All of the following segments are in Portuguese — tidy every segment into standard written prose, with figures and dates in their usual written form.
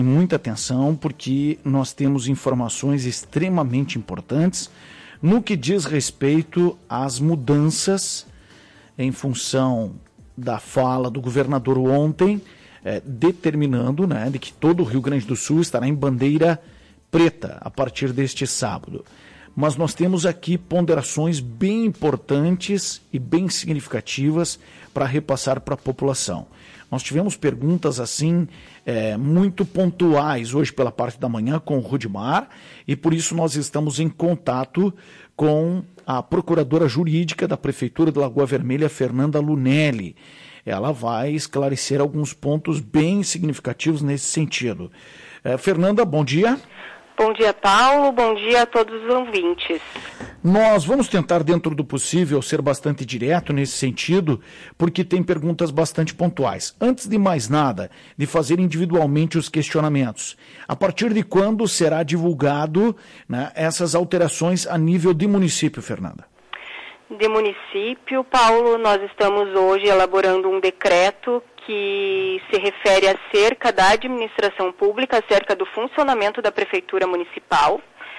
Muita atenção, porque nós temos informações extremamente importantes no que diz respeito às mudanças em função da fala do governador ontem, determinando, né, de que todo o Rio Grande do Sul estará em bandeira preta a partir deste sábado. Mas nós temos aqui ponderações bem importantes e bem significativas para repassar para a população. Nós tivemos perguntas assim muito pontuais hoje pela parte da manhã com o Rudimar, e por isso nós estamos em contato com a procuradora jurídica da Prefeitura de Lagoa Vermelha, Fernanda Lunelli. Ela vai esclarecer alguns pontos bem significativos nesse sentido. Fernanda, bom dia. Bom dia, Paulo. Bom dia a todos os ouvintes. Nós vamos tentar, dentro do possível, ser bastante direto nesse sentido, porque tem perguntas bastante pontuais. Antes de mais nada, de fazer individualmente os questionamentos, a partir de quando será divulgado, né, essas alterações a nível de município, Fernanda? De município, Paulo, nós estamos hoje elaborando um decreto que se refere acerca da administração pública, acerca do funcionamento da Prefeitura Municipal.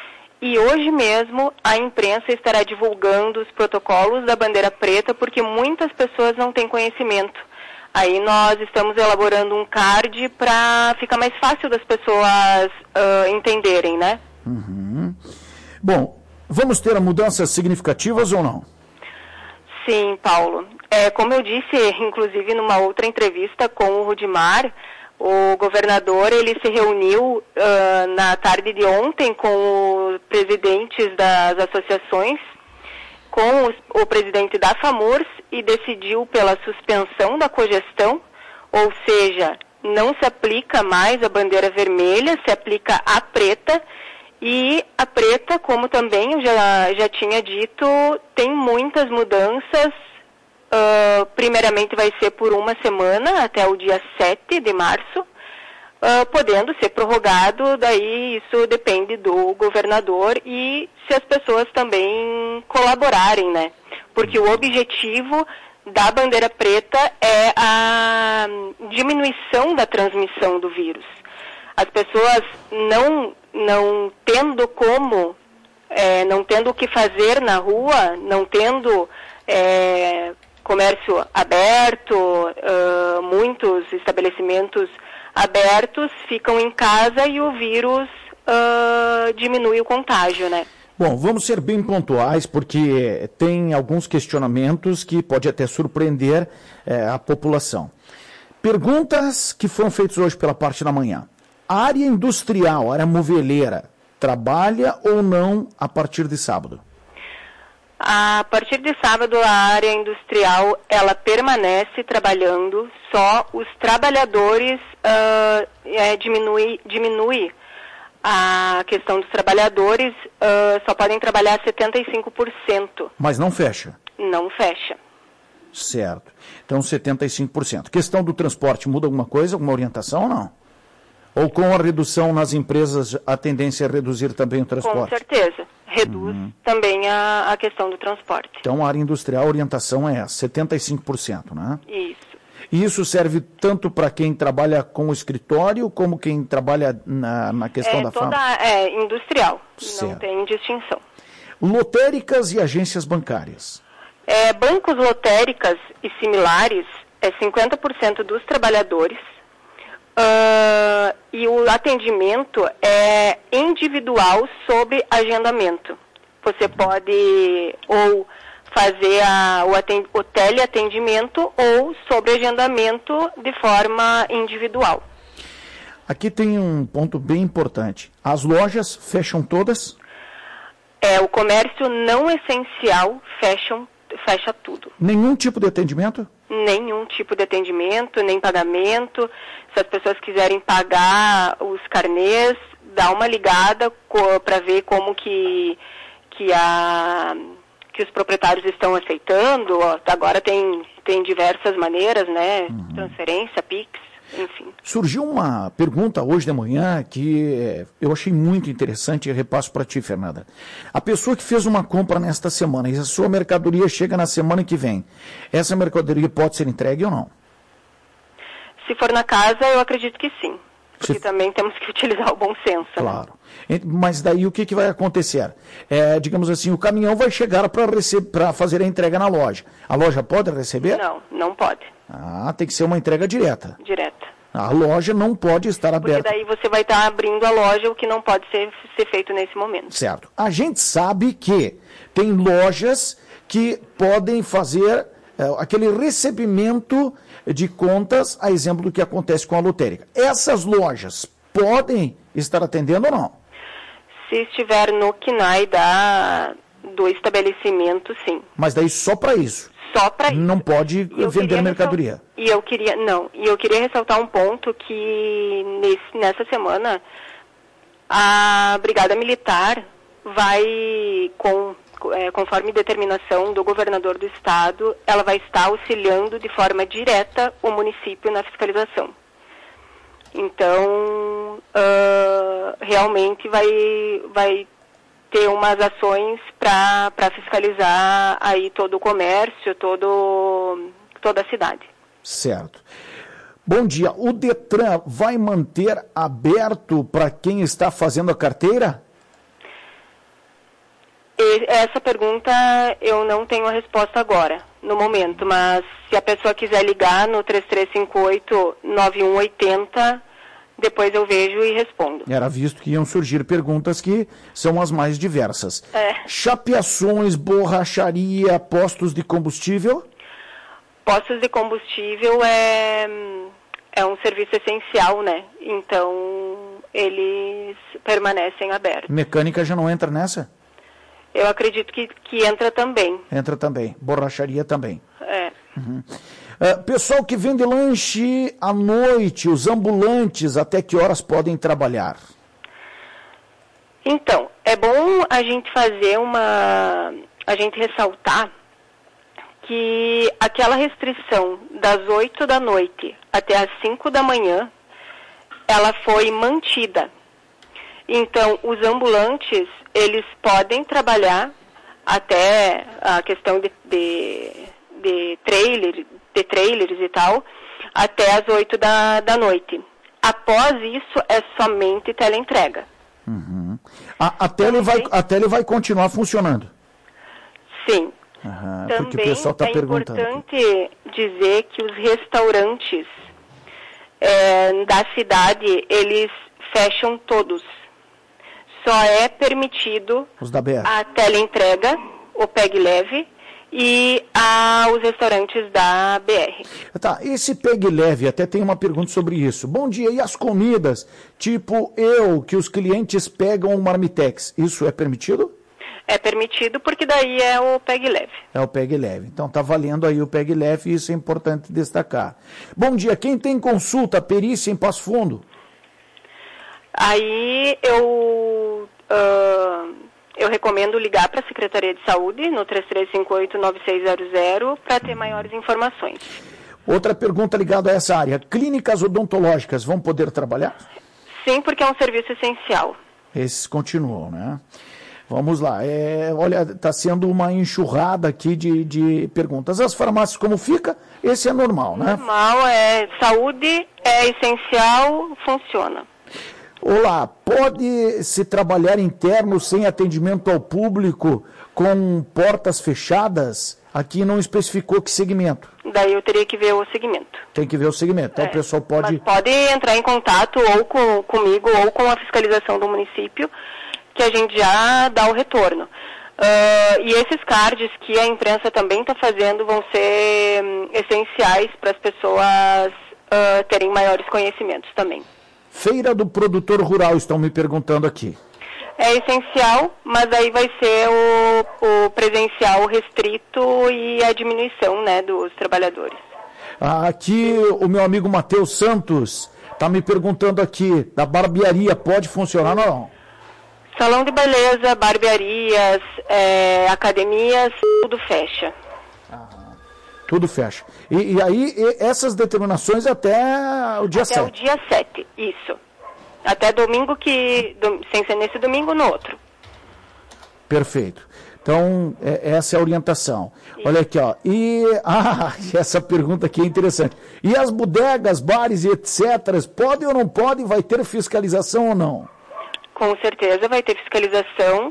E hoje mesmo a imprensa estará divulgando os protocolos da bandeira preta, porque muitas pessoas não têm conhecimento. Aí nós estamos elaborando um card para ficar mais fácil das pessoas entenderem, né? Uhum. Bom, vamos ter mudanças significativas ou não? Sim, Paulo. Como eu disse, inclusive numa outra entrevista com o Rudimar, o governador ele se reuniu na tarde de ontem com os presidentes das associações, com o presidente da FAMURS, e decidiu pela suspensão da cogestão, ou seja, não se aplica mais a bandeira vermelha, se aplica a preta. E a preta, como também eu já tinha dito, tem muitas mudanças. Primeiramente vai ser por uma semana, até o dia 7 de março, podendo ser prorrogado, daí isso depende do governador e se as pessoas também colaborarem, né? Porque o objetivo da bandeira preta é a diminuição da transmissão do vírus. As pessoas não tendo como, não tendo o que fazer na rua, não tendo comércio aberto, muitos estabelecimentos abertos, ficam em casa e o vírus diminui o contágio, né? Bom, vamos ser bem pontuais, porque tem alguns questionamentos que pode até surpreender a população. Perguntas que foram feitas hoje pela parte da manhã. A área industrial, a área moveleira, trabalha ou não a partir de sábado? A partir de sábado, a área industrial, ela permanece trabalhando, só os trabalhadores diminui a questão dos trabalhadores, só podem trabalhar 75%. Mas não fecha? Não fecha. Certo. Então, 75%. Questão do transporte, muda alguma coisa, alguma orientação ou não? Ou com a redução nas empresas, a tendência é reduzir também o transporte? Com certeza. Reduz também a questão do transporte. Então, a área industrial, a orientação é 75%, né? Isso. E isso serve tanto para quem trabalha com o escritório, como quem trabalha na questão da fábrica? Industrial. Certo. Não tem distinção. Lotéricas e agências bancárias? Bancos, lotéricas e similares, 50% dos trabalhadores. E o atendimento é individual sobre agendamento. Você pode ou fazer o teleatendimento ou sobre agendamento de forma individual. Aqui tem um ponto bem importante. As lojas fecham todas? O comércio não essencial fecha tudo. Nenhum tipo de atendimento? Nenhum tipo de atendimento, nem pagamento. Se as pessoas quiserem pagar os carnês, dá uma ligada para ver como que os proprietários estão aceitando. Agora tem diversas maneiras, né? Transferência, Pix, enfim. Surgiu uma pergunta hoje de manhã que eu achei muito interessante e repasso para ti, Fernanda. A pessoa que fez uma compra nesta semana e a sua mercadoria chega na semana que vem, essa mercadoria pode ser entregue ou não? Se for na casa, eu acredito que sim. Porque também temos que utilizar o bom senso. Claro. Né? Mas daí o que vai acontecer? Digamos assim, o caminhão vai chegar para fazer a entrega na loja. A loja pode receber? Não, não pode. Tem que ser uma entrega direta. Direta. A loja não pode estar aberta. Porque daí você vai estar abrindo a loja, o que não pode ser feito nesse momento. Certo. A gente sabe que tem lojas que podem fazer aquele recebimento de contas, a exemplo do que acontece com a lotérica. Essas lojas podem estar atendendo ou não? Se estiver no KNAI do estabelecimento, sim. Mas daí só para isso? Só para isso. Não pode vender mercadoria? E eu queria ressaltar um ponto que nessa semana a Brigada Militar vai, conforme determinação do governador do estado, ela vai estar auxiliando de forma direta o município na fiscalização. Então, realmente vai ter umas ações para fiscalizar aí todo o comércio, toda a cidade. Certo. Bom dia. O Detran vai manter aberto para quem está fazendo a carteira? Essa pergunta eu não tenho a resposta agora, no momento, mas se a pessoa quiser ligar no 3358-9180, depois eu vejo e respondo. Era visto que iam surgir perguntas que são as mais diversas. Chapeações, borracharia, postos de combustível? Postos de combustível é um serviço essencial, né? Então, eles permanecem abertos. Mecânica já não entra nessa? Eu acredito que entra também. Entra também. Borracharia também. Uhum. Pessoal que vende lanche à noite, os ambulantes, até que horas podem trabalhar? Então, é bom a gente a gente ressaltar que aquela restrição das 8 da noite até as 5 da manhã, ela foi mantida. Então, os ambulantes, eles podem trabalhar até a questão de trailers e tal, até as 8 da noite. Após isso, é somente teleentrega. Uhum. A tele vai continuar funcionando? Sim. Uhum, também porque o pessoal está perguntando. É importante dizer que os restaurantes da cidade, eles fecham todos. Só é permitido a teleentrega, o Pegue Leve, e os restaurantes da BR. Tá, esse Pegue Leve, até tem uma pergunta sobre isso. Bom dia, e as comidas? Tipo que os clientes pegam o Marmitex, isso é permitido? É permitido porque daí é o Pegue Leve. É o Pegue Leve. Então tá valendo aí o Pegue Leve e isso é importante destacar. Bom dia, quem tem consulta, perícia em Passo Fundo? Aí eu recomendo ligar para a Secretaria de Saúde no 3358-9600 para ter maiores informações. Outra pergunta ligada a essa área. Clínicas odontológicas vão poder trabalhar? Sim, porque é um serviço essencial. Esses continuam, né? Vamos lá. Olha, está sendo uma enxurrada aqui de perguntas. As farmácias, como fica? Esse é normal, né? Normal, saúde é essencial, funciona. Olá, pode-se trabalhar interno sem atendimento ao público com portas fechadas? Aqui não especificou que segmento. Daí eu teria que ver o segmento. Tem que ver o segmento. Então o pessoal pode... Mas pode entrar em contato ou comigo ou com a fiscalização do município, que a gente já dá o retorno. E esses cards que a imprensa também está fazendo vão ser essenciais para as pessoas terem maiores conhecimentos também. Feira do Produtor Rural, estão me perguntando aqui. É essencial, mas aí vai ser o presencial restrito e a diminuição, né, dos trabalhadores. Aqui o meu amigo Matheus Santos está me perguntando aqui, da barbearia, pode funcionar ou não? Salão de beleza, barbearias, academias, tudo fecha. Tudo fecha. E aí, essas determinações até o dia 7? Até o dia 7, isso. Até domingo, sem ser nesse domingo, no outro. Perfeito. Então, essa é a orientação. Isso. Olha aqui, ó. E essa pergunta aqui é interessante. E as bodegas, bares e etc., podem ou não podem? Vai ter fiscalização ou não? Com certeza vai ter fiscalização.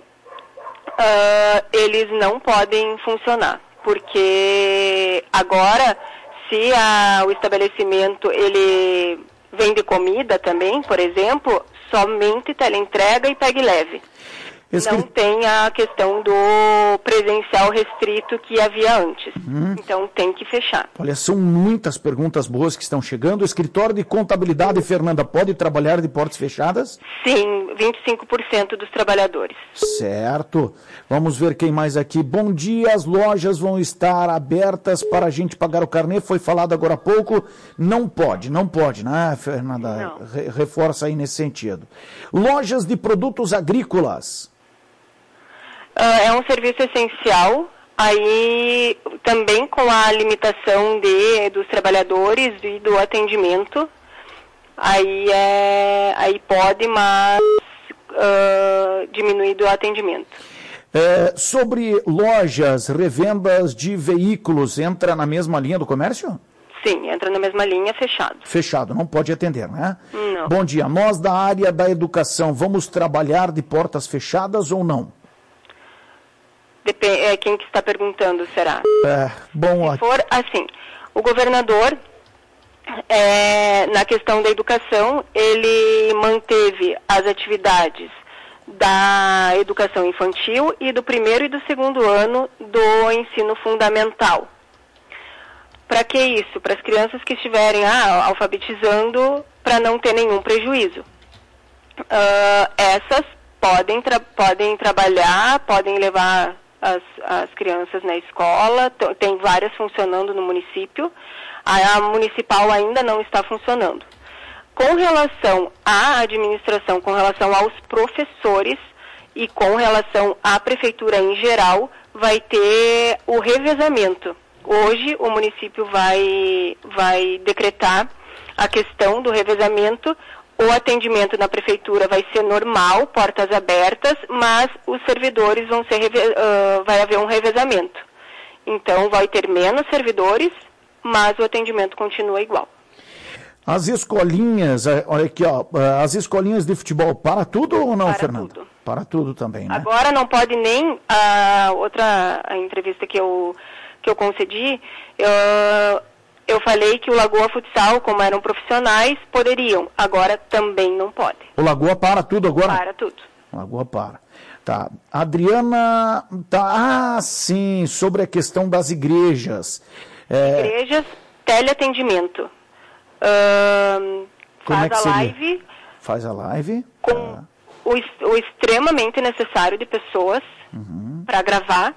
Eles não podem funcionar, porque agora, se o estabelecimento ele vende comida também, por exemplo, somente teleentrega e pegue leve. Não tem a questão do presencial restrito que havia antes. Então tem que fechar. Olha, são muitas perguntas boas que estão chegando. O escritório de contabilidade, Fernanda, pode trabalhar de portas fechadas? Sim, 25% dos trabalhadores. Certo. Vamos ver quem mais aqui. Bom dia, as lojas vão estar abertas para a gente pagar o carnê. Foi falado agora há pouco. Não pode, né, Fernanda? Não. Reforça aí nesse sentido. Lojas de produtos agrícolas. É um serviço essencial, aí também com a limitação dos trabalhadores e do atendimento, aí pode, mas diminuir do atendimento. Sobre lojas, revendas de veículos, entra na mesma linha do comércio? Sim, entra na mesma linha, fechado. Fechado, não pode atender, né? Não. Bom dia, nós da área da educação, vamos trabalhar de portas fechadas ou não? Quem que está perguntando será? Se for assim, o governador, na questão da educação, ele manteve as atividades da educação infantil e do primeiro e do segundo ano do ensino fundamental. Para que isso? Para as crianças que estiverem alfabetizando, para não ter nenhum prejuízo. Essas podem trabalhar, podem levar as crianças na escola, tem várias funcionando no município, a municipal ainda não está funcionando. Com relação à administração, com relação aos professores e com relação à prefeitura em geral, vai ter o revezamento. Hoje o município vai decretar a questão do revezamento. O atendimento na prefeitura vai ser normal, portas abertas, mas os servidores vai haver um revezamento. Então, vai ter menos servidores, mas o atendimento continua igual. As escolinhas, olha aqui, ó, as escolinhas de futebol, para tudo ou não, Fernanda? Tudo. Para tudo também, né? Agora não pode nem, a entrevista que eu concedi, eu falei que o Lagoa Futsal, como eram profissionais, poderiam. Agora também não pode. O Lagoa para tudo agora? Para tudo. O Lagoa para. Tá. Adriana, sim, sobre a questão das igrejas. Igrejas, teleatendimento. Faz a live. Faz a live. Com o extremamente necessário de pessoas para gravar.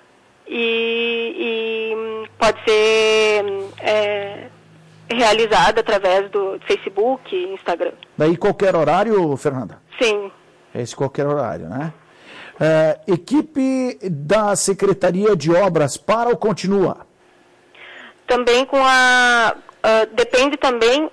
E pode ser realizada através do Facebook, Instagram. Daí qualquer horário, Fernanda? Sim. Esse qualquer horário, né? Equipe da Secretaria de Obras para ou continua? Também com depende também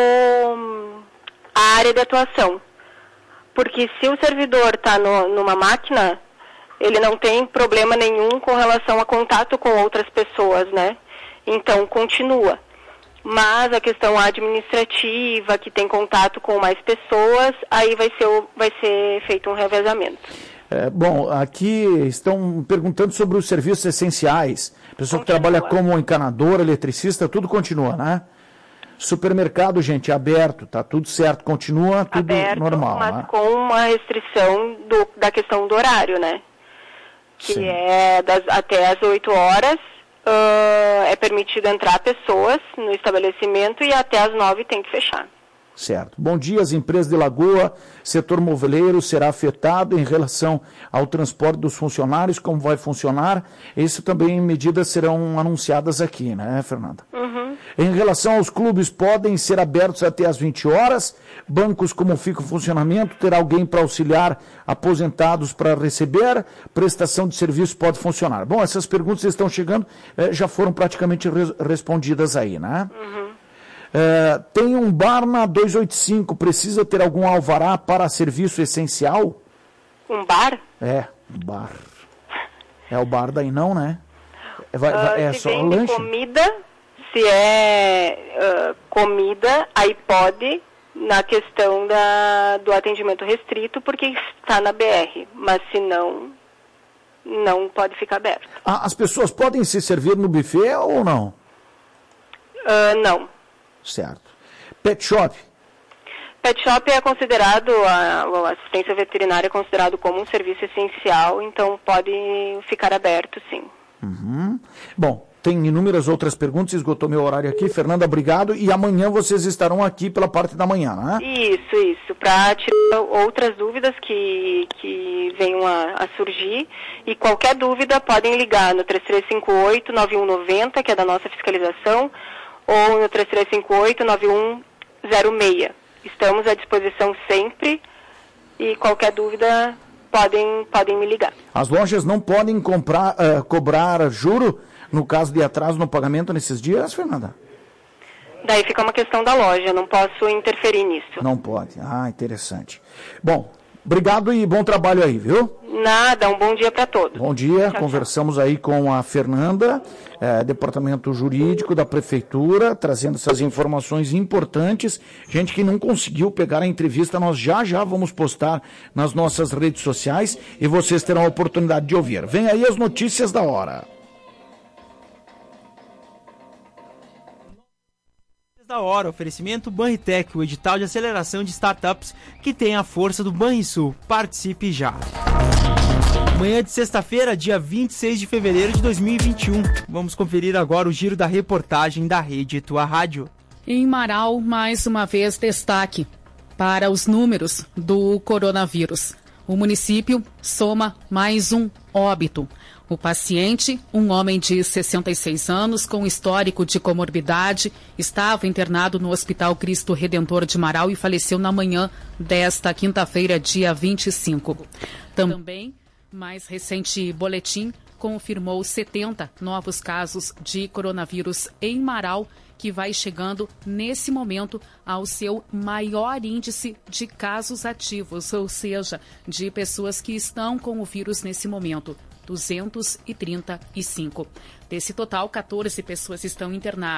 a área de atuação. Porque se o servidor está numa máquina, ele não tem problema nenhum com relação a contato com outras pessoas, né? Então, continua. Mas a questão administrativa, que tem contato com mais pessoas, aí vai ser feito um revezamento. Bom, aqui estão perguntando sobre os serviços essenciais. Pessoa que trabalha como encanador, eletricista, tudo continua, né? Supermercado, gente, aberto, tá tudo certo, continua tudo aberto, normal. Mas né? Com uma restrição da questão do horário, né? Que sim. Até às 8 horas é permitido entrar pessoas no estabelecimento e até às 9 tem que fechar. Certo. Bom dia, as empresas de Lagoa, setor moveleiro será afetado em relação ao transporte dos funcionários, como vai funcionar? Isso também, medidas serão anunciadas aqui, né, Fernanda? Uhum. Em relação aos clubes, podem ser abertos até às 20 horas? Bancos, como fica o funcionamento? Terá alguém para auxiliar aposentados para receber? Prestação de serviço pode funcionar? Bom, essas perguntas estão chegando, já foram praticamente respondidas aí, né? Uhum. Tem um bar na 285, precisa ter algum alvará para serviço essencial? Um bar? Um bar. É o bar daí não, né? É se só vende lanche? comida, se é comida, aí pode, na questão do atendimento restrito, porque está na BR. Mas se não, não pode ficar aberto. As pessoas podem se servir no buffet ou não? Não. Certo. Pet shop? Pet shop é considerado, a assistência veterinária é considerado como um serviço essencial, então pode ficar aberto, sim. Uhum. Bom, tem inúmeras outras perguntas, esgotou meu horário aqui. Fernanda, obrigado. E amanhã vocês estarão aqui pela parte da manhã, né? Isso, para tirar outras dúvidas que venham a surgir. E qualquer dúvida podem ligar no 3358-9190, que é da nossa fiscalização, ou no 3358-9106. Estamos à disposição sempre e qualquer dúvida podem me ligar. As lojas não podem cobrar juro no caso de atraso no pagamento nesses dias, Fernanda? Daí fica uma questão da loja, não posso interferir nisso. Não pode. Interessante. Bom, obrigado e bom trabalho aí, viu? Nada, um bom dia para todos. Bom dia, Tchau, conversamos aí com a Fernanda, departamento jurídico da prefeitura, trazendo essas informações importantes. Gente que não conseguiu pegar a entrevista, nós já vamos postar nas nossas redes sociais e vocês terão a oportunidade de ouvir. Vem aí as notícias da hora. Da hora, oferecimento Banritec, o edital de aceleração de startups que tem a força do Banrisul. Participe já. Manhã de sexta-feira, dia 26 de fevereiro de 2021. Vamos conferir agora o giro da reportagem da Rede Tua Rádio. Em Marau, mais uma vez destaque para os números do coronavírus. O município soma mais um óbito. O paciente, um homem de 66 anos com histórico de comorbidade, estava internado no Hospital Cristo Redentor de Marau e faleceu na manhã desta quinta-feira, dia 25. Também, mais recente boletim confirmou 70 novos casos de coronavírus em Marau, que vai chegando nesse momento ao seu maior índice de casos ativos, ou seja, de pessoas que estão com o vírus nesse momento. 235. Desse total, 14 pessoas estão internadas.